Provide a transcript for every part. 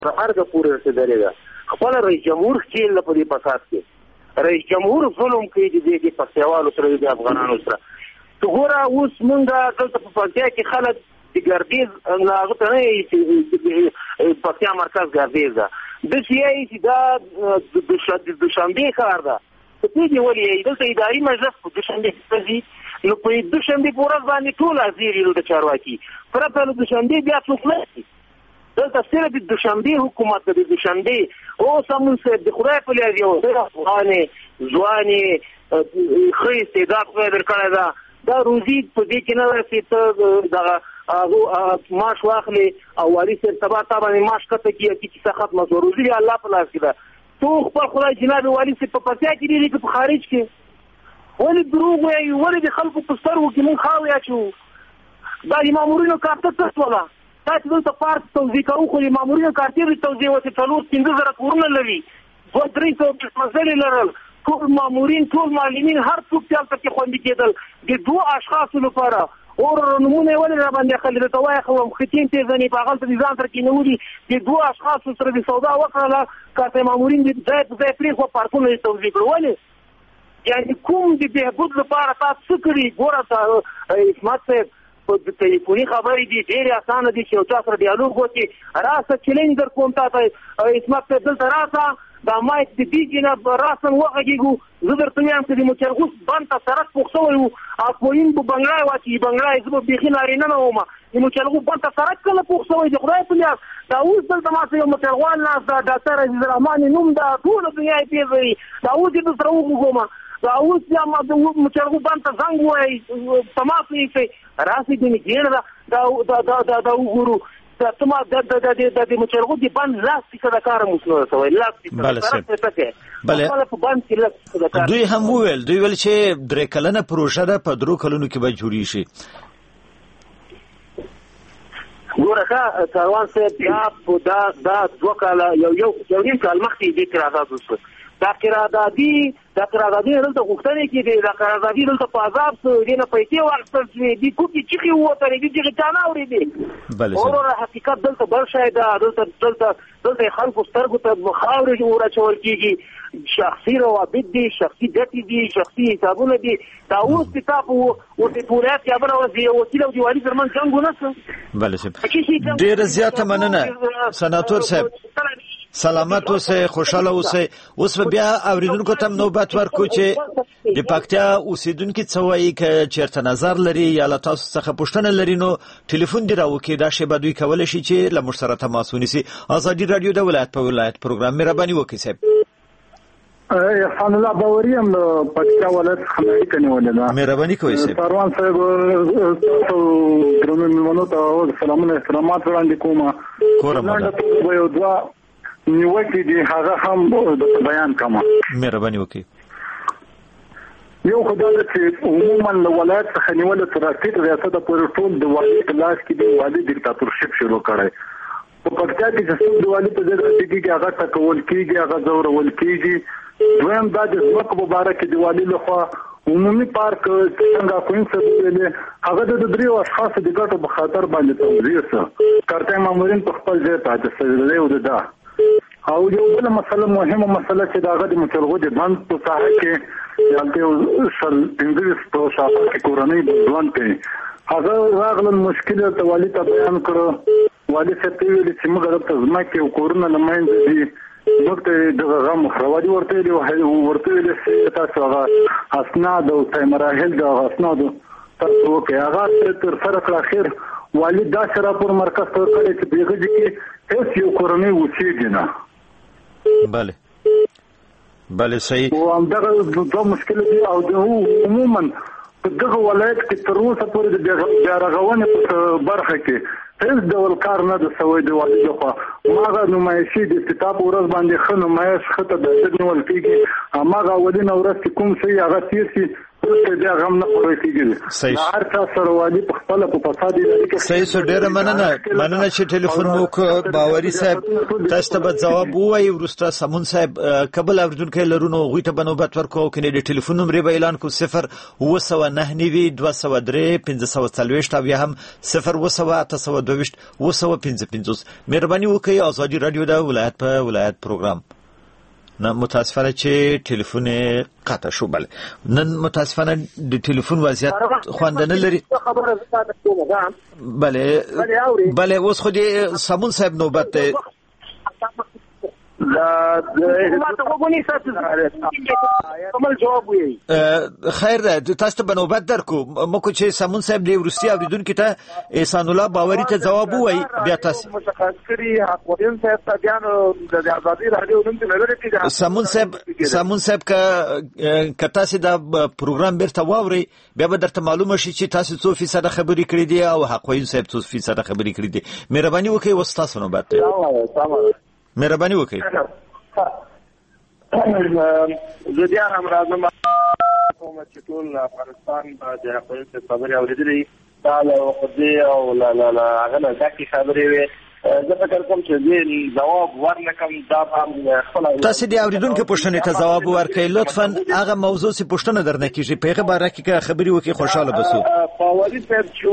هرګه پورې رسېدلې ده. خپل رئیس جمهور خېل په دې فساد کې رئیس جمهور ظلم کوي د دې پښتیوالو سره د افغانانو سره. ته ګوره اوس مونږ دلته په پکتیا کې خلک د ګردیز هغه ته نه پکتیا مرکز ګردیز ده داسې یایي چې دا د دوشنبې ښار ده. ته پوهېږې ولې یایي دلته اداري مجلس په دوشنبې کې راځي نو په دوشنبې په ورځ باندې ټول حاضر یي دلته چارواکي پرته له دوشنبې بیا څوک نه شي. دلته صرف د دوشنبې حکومت د دوشنبې اوس هم صاحب د خدای په لیاز یو افغانې ځوانې ښه استعداد خدای درکړی ده دا روزي په دې کې نه ده چې ته دغه معاش واخلې او والي صاحب سبا تا باندې معاش کته کېږي چې څه ختمه شوه. روزي د الله په لاس کې ده. تو خپل خدای جناب والي صاحب په پکتیا کې ډېرې په خارج کې ولې دروغ وایي ولې د خلکو په سترګو کې مونږ خاوې اچوو. دا د مامورینو کارته څه شوله دا چې دلته پارک توضیح کوو خو د مامورینو کارتې توضیح وه چې 4-5 کورونه لري 200-300 منزلې لرل ټول مامورین ټول معلمین هر څوک چې هلته کې خوندي کېدل د 2 اشخاصو لپاره اور نمونه یې ولې راباندې اخلي درته وایه خو ختین پېژنې په هغلته د ځان سره کېنولي د 2 اشخاصو سره د سودا وکړله کارته مامورین د ځای په ځای پرېښوه پارکونه یې توضیح کړو. ولې یعنې کوم د بهبود لپاره تا څه کړي. ګوره عصمت صاحب په تلیفوني خبرې دي ډېرې اسانه دي چې یو چا سره ډیالوګ وکړي راسه چلنج در کوم تا ته عصمت صاحب دلته راسه دا مایک د دې نه راسه وغږېږو زه درته وایم چې د مچرغوس بند ته سړک پوخ شوی و اکوین په بنګړای واچي بنګړای زه به بیخي نارینه نه وم د مچرغوس بند ته سړک کله پوخ شوی د خدای په لیاس دا اوس دلته ماته یو مچرغوال ناست ده ډاکټر عزیز الرحمن نوم ده ټوله دنیا یې پېژني دا اوس یې درسره وګورم دا اوس بیا ما د مچرغو بند ته زنګ ووایي تماس یې راسئ د نږدې ده دا وګورو ته ما د مچرغو د بند لاستیکه د کاره موس نه رسوی لاستیکه دوی هم وویل چې 3 کلنه پروژه ده په 2 کلونو کې به جوړې شي. ګوره ښه کاروان صاحب بیا دا 2 کاله یو نیم کال مخکې دې قرارداد وشو. دا قراردادي دلته غوښتنې کېدې دا قراردادي دلته په عذاب شو دې نه پیسې واخیستل شوې دې کوکې چیغې ووتلې دې چیغې چا نه اورېدې. وروره حقیقت دلته بل شی ده دلته خلکو سترګو ته خاورې ور کېږي شخصي روابط دي شخصي ګټې دي شخصي حسابونه دي. دا اوس چې تا په ورته ټولات کې خبره وه یو وکیل او د والي ترمنځ جنګ ونه شو. بله صاحب ډېره زیاته مننه سناتور صاحب سلامت اوسئ خوشاله اوسئ. اوس بیا اوریدونکو ته نوبت ورکړو چې د پکتیا اوسیدونکي څه وایي که چېرته نظر لري یا له تاسو څخه پوښتنه لري نو ټلیفون دې راوکړي دا شی به دوی کولی شي چې له موږ سره تماس ونیسي. ازادي راډیو د ولایت په ولایت پروګرام مهرباني وکړئ صاحب. احسان الله باوري هم پکتیا ولایت څخه اړیکه نیولې ده. مهرباني کوئ صاحب. کاروان صاحب تاسو درنو مېلمنو ته سلامونه احترامات وړاندې کوم. یو دوه نیوکې دي هغه هم بیان کوم. مهرباني وکړئ. یو خدای چې عموما له ولایت څخه نیولې تر راتګ ریاست پورې ټول د والي په لاس کې د والي دیکتاتورشپ شروع کړی. په پکتیا کې چې څوک د والي په ځای راځي هغه ټکول کېږي هغه ځورول کېږي. دویم دا د ځمکو په باره کې د والي لخوا عمومي پارک څنګه کوین څه ویلې هغه د 3 اشخاصو د ګټو په خاطر باندې توضیح شو. کارته مامورین په خپل ځای پاتې شوی او دا او یو بل مسله مهمه مسله چې داغه د مچلغو د بند په ساحه کې یالته شل 15 په شاته کې کورنۍ بندوان کوي هغه راغله مشکل ته والي ته بیان کړو. والي څه ویل چې موږ د ځمکې او کورونه لمنځه دي موږ ته دغه غم خروادي ورته ویل چې تاسو هغه اسناد او مراحل د اسناد تاسو کې هغه تر سره اخر والي دا سره پر مرکز تور کړی چې دغه کې هیڅ یو کورنۍ وچیږي نه. بله صحیح. او همدغه دوه مشکل دي او عموما په دغه ولایت کې تر اوسه پورې د بیارغونې په برخه کې هیڅ ډول کار نه د سوی د والي لخوا. هماغه نمایشي د افتتاح په ورځ باندې ښه نمایش ښه ته د نیول کېږي هماغه اولینه ورځ چې کوم شی هغه تېر شي ته بیا غم نه پوره کیږي هر څه سره والی په خپل په فساد دی. صحیح سو ډیره مننه چې ټلیفون مو کو باوري صاحب تاسو ته جواب وایي ورسته سمون صاحب قبل اوردونکو لرونو غوي ته بنوبت ورکو کنه د ټلیفون نمبر به اعلان کو 0 203 540 او یا هم 0 822 255. مهرباني وکړئ ازادي رادیو د ولایت په ولایت پروګرام. نن متاسفانه چې ټلیفون قطع شو. نن متاسفانه د ټلیفون وضعیت خواندنه لري. بله اوس خو دې سمون صاحب نوبت خیر ده تاسو ته بنوبت درکو مکو چې سمون صاحب دی روسي اوریدونکو ته احسان الله باوري ته جواب وایي بیا تاسو مشخص کړی حقوقین صاحب ته بیان د آزادي رادیو نوم ته لري چې سمون صاحب که تاسو دا پروګرام بیرته واوري بیا به درته معلومه شي چې تاسو څو فیصد خبرې کړې دي او حقوقین صاحب څو فیصد خبرې کړې دي. مهرباني وکړئ وستاسو نوبت مهرباني وکړئ. زه بیا هم راځم کوم چې ټول افغانستان د حقوقي خبرې اورېدلې دا له خدای او لا هغه نه ځکه خبرې وي زه فکر کوم چې دې جواب ورنکم دا هم خپل تاسو دې اوریدونکو پوښتنې ته جواب ورکړئ لطفا هغه موضوع چې پوښتنه درنه کیږي په هغه باره کې خبرې وکړي خوشاله بسو. باوري صاحب چې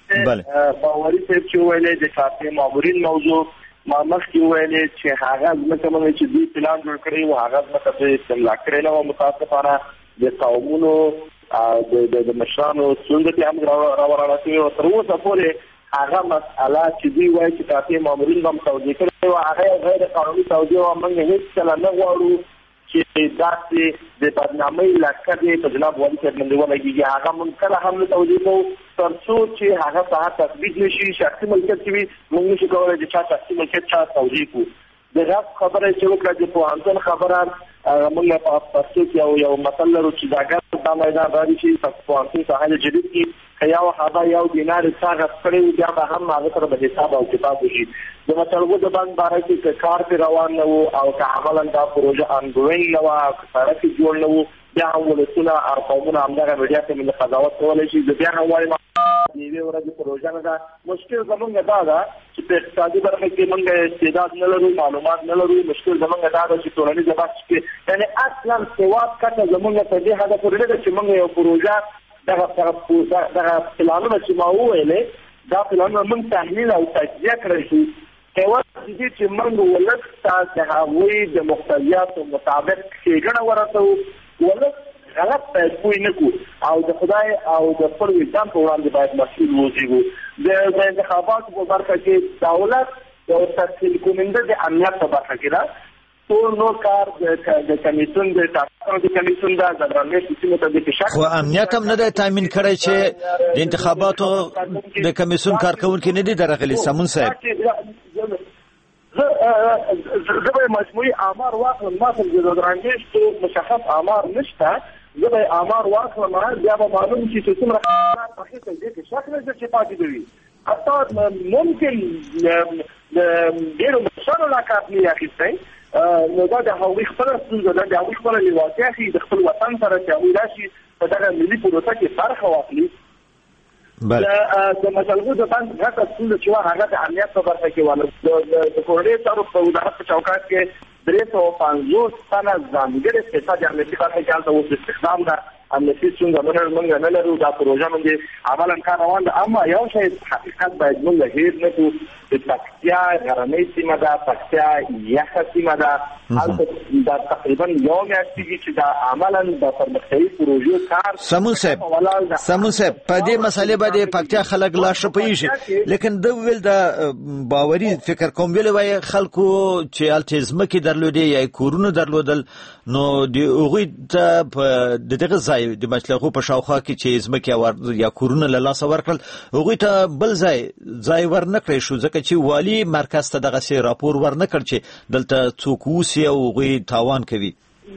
وایي د خاطر مامورین موضوع ما مخکې ویلې چې هغه ځکه موږ چې دوی پلان جوړ کړی و هغه ځکه چې استملا کړی نو متاسفانه د قومونو د مشرانو څنګه هم راوړل شوی او تر اوسه پورې هغه مسأله چې دوی وایي چې تاسو مامورین هم توجیه کړی او هغه غیر قانوني توجیه او موږ هیڅ کله نه غواړو چې داسې د بدنامۍ لکه په جناب والي صاحب باندې ولګېږي هغه موږ کله هم نه توجیه کوو تر څو چې هغه څه تثبیت نشي شخصي ملکیت کې موږ نشو کولی چې چا شخصي ملکیت چا توجیه کړو. د غږ خبره چې وکړه د پوهنتون خبره موږ په پښتو کې یو متل لرو چې دا ګټ دا میدان راځي چې پوهنتون ساحل جدید کې یو هغه یو دینار څنګه کړی بیا به هم هغه سره به حساب او کتاب وشي. د مطلبو د باندې باره کې کار په روان نه وو او که عملاً دا پروژه انګوین نه وه که سړک جوړ نه وو بیا هم ولسونه او قومونه همدغه میډیا ته موږ قضاوت کولی شي. زه بیا هم وایم د یوې ورځې پروژه نه ده. مشکل زمونږ دا ده چې په اقتصادي برخه کې موږ استعداد نه لرو معلومات نه لرو. مشکل زمونږ دا ده چې ټولنیزه بحث کې یعنې اصلا سواد کچه زمونږ په دې هدف پورې نه ده چې موږ یو پروژه دغه پلانونه چې ما وویلې دا پلانونه موږ تحلیل او تجزیه کړی شو هېواد دې چې موږ ولس ته د هغوی د مقتضیاتو مطابق ښېګڼه ورسوو ولس غلط باید پوه نه کړو او د خدای او د خپل وجدان په وړاندې باید مسؤل واوسېږو. د انتخاباتو په برخه کې دولت یو تشکیل کوونکی د امنیت په برخه کې ده. ټول نور کار د کمیسیون د ټاکنو د کمیسیون د ځانګړي سیستم ته د فشار خو امنیت هم نه دی تامین کړی چې د انتخاباتو د کمیسیون کارکونکي نه دي درغلي. سمون صاحب زه به مجموعي آمار واخلم ما ته د درانګېشتو مشخص آمار نشته. زه به آمار واخلم بیا به معلوم شي چې څومره پخې ته دې کې شک نه چې پاتې دی. حتی ممکن ډېرو مشرانو لا کار نه اخیستی نو دا د هغوی خپله ستونزه ده. د هغوی خپله لېوالتیا ښي د خپل وطن سره چې هغوی راشي په دغه ملي پروسه کې برخه واخلي. د مسلغو د باندې غټه ستونزه چې وه هغه د امنیت په برخه کې وه. د کورنۍ چارو په وزارت په چوکاټ کې 350 تنه ځانګړي فساد امنیتي برخه کې هلته اوس استخدام ده. امنیتي ستونزه موږ نه لرو. دا پروژه باندې عملاً کار روان ده. اما یو شی حقیقت باید موږ هېر نه کړو چې پکتیا غرنۍ سیمه ده په یخه سیمه ده هلته دا تقریبا یو میاشت کېږي چې دا عملاً د پرمختیایي پروژو کار سمون صاحب په دې مسئلې باندې پکتیا خلک لا ښه پوهېږي لیکن ده وویل د باوري فکر کوم ویلې وایي خلکو چې هلته ځمکې درلودې یا کورونه درلودل نو د هغوی ته په دغه ځای د مچلغو په شاوخوا کې چې ځمکې یا کورونه له لاسه ورکړل هغوی ته بل ځای ورنه کړی شو ځکه چې والي مرکز ته دغسې راپور ورنه کړ چې دلته څوک اوسي او هغوی تاوان کوي.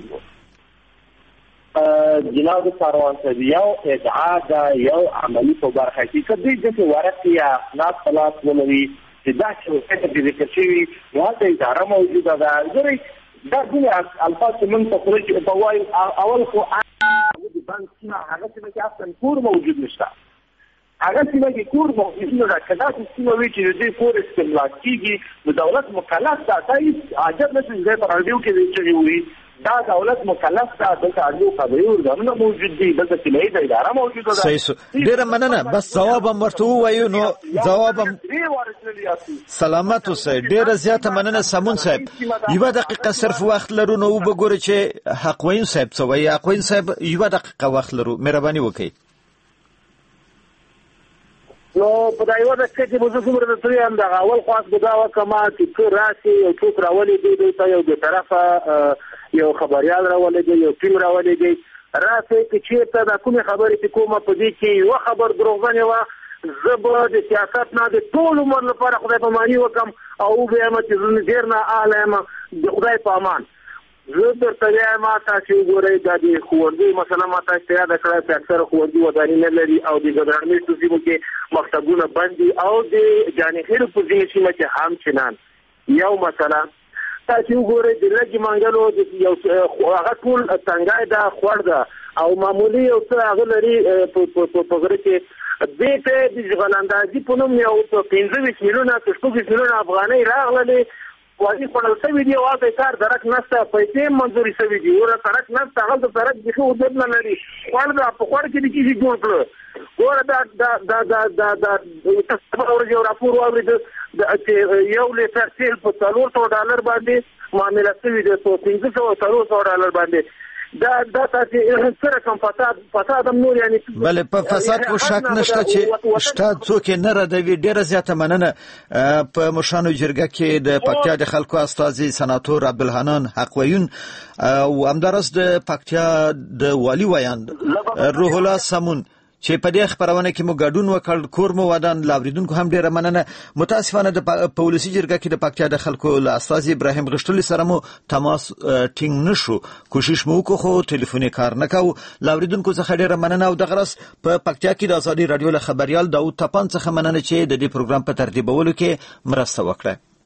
جناب کاروان صاحب یو ادعا ده یو عملي په برخه کې که دوی داسې ورق یا اسناد په لاس ولري چې دا چې ورته پرې ذکر شوي نو هلته اداره موجوده ده. ګورئ دا ځینې الفاظ چې موږ په خوله کې ورته وایو اول خو بند سیمه هغه سیمه کې اصلا کور موجود نشته هغه سیمه کې کور موجود نه ده کله چې سیمه وی چې دې کور استملاک کیږي د دولت مکلف ده دا عجب نه چې په رادیو کې وی وي دا دولت مکلف ده د تعلق خبري ورغونه موجود دي د سیمې د اداره موجوده ده صحیح ډیر مننه بس جواب ورته وایو نو جواب سلامت اوسه ډیر زیاته مننه سمون صاحب یو دقیقه صرف وخت لرو نو وګورئ چې حقوین صاحب څه وایي حقوین صاحب یو دقیقه وخت لرو مهرباني وکړئ نو په دا یو د کې چې موږ څومره د تری هم د اول خاص بدا وکما چې راسي او څوک راولي دی ته یو د طرفه یو خبريال راولي دی یو ټیم راولي دی راسي چې ته د کومه خبرې چې کومه په دې کې یو خبر دروغجن و زبر د سیاست نه د ټول عمر لپاره خدای په مانی وکم او به ما چې زنه ډیر نه عالم د خدای په امان زه درته ما تاسو وګورئ د خوندې مثلا ما تاسو یاد کړئ چې اکثر خوندې ودانۍ نه لري او د ګډړمې سیمو کې مکتبونه بندي او د جانخیر په ځینې سیمو کې هم چنان یو مثلا تاسو وګورئ د لږی منګلو د یو هغه ټول څنګه دا خور ده او معمولی او څه هغه لري په غره کې دې ته د ځغلاندازي په نوم یو 15 میلیونه 20 میلیونه افغانۍ راغلي وایي خپل څه ویډیو واته کار درک نشته پیسې منځوري شوی دی ور سره نشته هغه د سره د خو ودر نه لري خپل د په خور کې د کیږي جوړ کړو ګوره دا تاسو ورته راپور اورید یو لیټر سیل په $400 باندې معاملې شوی دی $300 باندې دا تاسو سره کوم فساد نور یعنی بل په فساد کو شک نشته چې شته څوک نه ردوي ډیره زیاته مننه په مشانو جرګه کې د پکتیا د خلکو استاذي سناتور عبدالحنان حقویون او همدارس د پکتیا د والی ویاند روح الله سمون چې په دې خبرونه کې مو ګډون وکړ کور مو ودان لاوریدونکو هم ډیره مننه متاسفانه د پولیسي جرګه کې د پکتیا د خلکو له استاد ابراهیم غشتلی سره مو تماس ټینګ نشو کوشش مو وکړو خو ټلیفوني کار نه کاو لاوریدونکو څخه ډیره مننه او د غرس په پکتیا کې د ازادي رادیو له خبريال داوود تپان څخه مننه چې د دې پروګرام په ترتیبولو کې مرسته وکړه